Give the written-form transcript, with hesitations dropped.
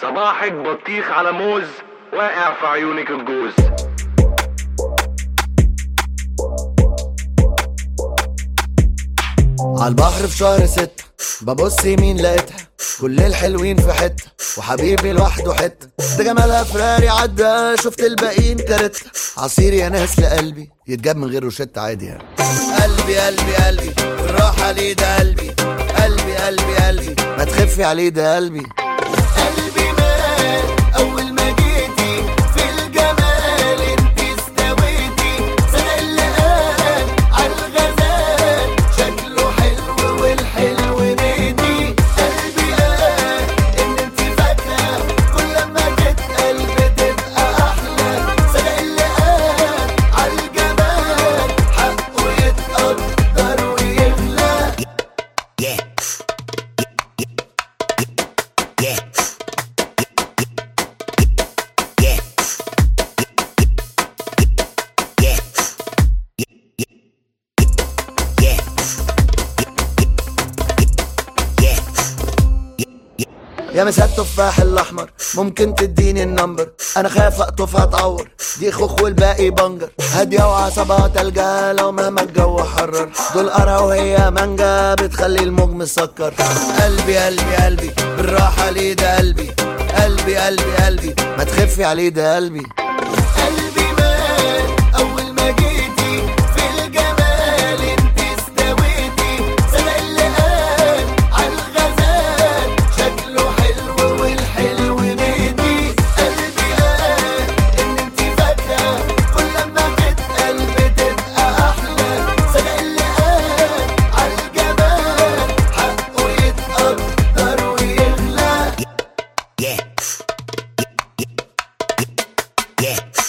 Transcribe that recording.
صباحك بطيخ على موز، واقع في عيونك الجوز. عالبحر في شهر 6 ببص يمين لقيتها كل الحلوين في حتة وحبيبي لوحده حتة. ده جمالها فراري عدى شفت الباقيين كارتة. عصير يا ناس لقلبي يتجاب من غير روشتة عادي يعني. قلبي قلبي قلبي بالراحة عليه ده قلبي. قلبي قلبي قلبي ما تخفي عليه ده قلبي. قلبي مات أول ما جيتي في الجمال انتي استويتي. صدق اللي قال عالغزال شكله حلو والحلو نادي. قلبي قال ان انتي فاكرة كل ما تتقل بتبقى أحلى. صدق اللي قال عالجمال حقه يتقدر ويغلى. يا مسا التفاح الاحمر ممكن تديني النمبر. انا خايف اقطف هتعور دي خوخ والباقي بنجر. هاديه وعصبها تلجا لو مهما الجو حرر. دول قرا وهي مانجا بتخلي الموج مسكر. قلبي قلبي قلبي بالراحه عليه ده قلبي. قلبي قلبي قلبي ما تخفي عليه ده قلبي. قلبي مات اول ما جيتي في الجمال انتي استويتي. صدق اللي قال عالغزال شكله حلو والحلو نادي. قلبي قال ان انتي فاكرة كل ما تتقل بتبقى احلى. صدق اللي قال عالجمال حقه يتقدر ويغلى.